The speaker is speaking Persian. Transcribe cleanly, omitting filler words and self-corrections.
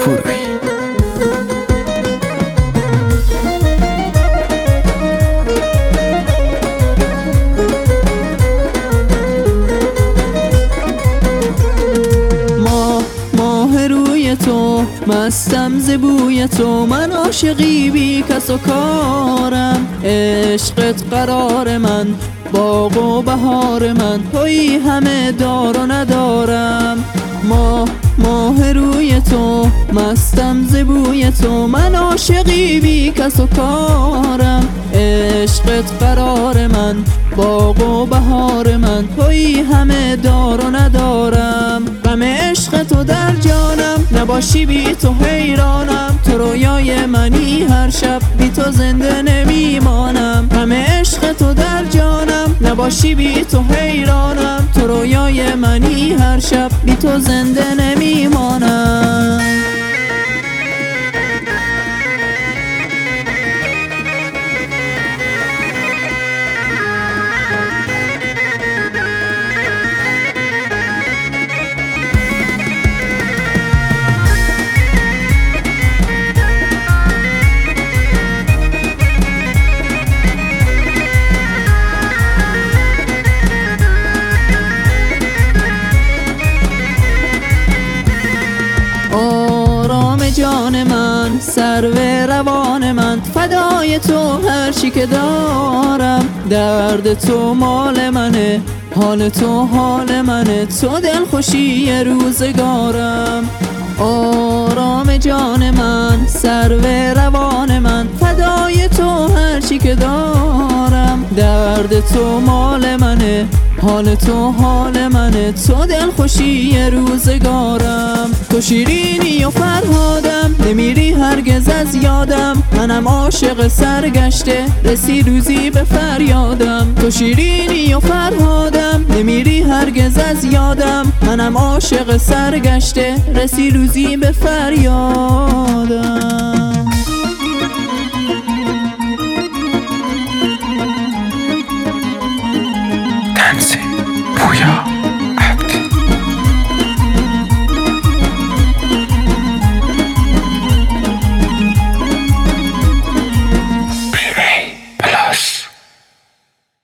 فروغی. ماه روی تو مستم ز بوی تو، من عاشقی بی کس و کارم. عشقت قرار من، باغ و بهار من، تویی همه دار و ندارم. ماه روی تو مستم ز بوی تو، من عاشقی بی کس و کارم. عشقت قرار من، باغ و بهار من، تویی همه دار و ندارم. غم عشق تو در جانم، نباشی بی تو حیرانم. تو رویای منی، هر شب بی تو زنده نمیمانم. غم عشق تو در جانم، نباشی بی تو حیرانم. تو رویای منی، هر شب بی تو زنده نمیمانم. آرام جان من، سرو روان من، فدای تو هر چی که دارم. درد تو مال منه، حال تو حال منه، تو دلخوشی روزگارم. آرام جان من، سرو روان من، فدای تو هر چی که دارم. درد تو مال منه، حال تو حال منه، تو دلخوشی روزگارم. تو شیرینی و فرهادم، نمیری هرگز از یادم. منم عاشق سرگشته، رسی روزی به فریادم. تو شیرینی و فرهادم، نمیری هرگز از یادم. منم عاشق سرگشته، رسی روزی به فریادم.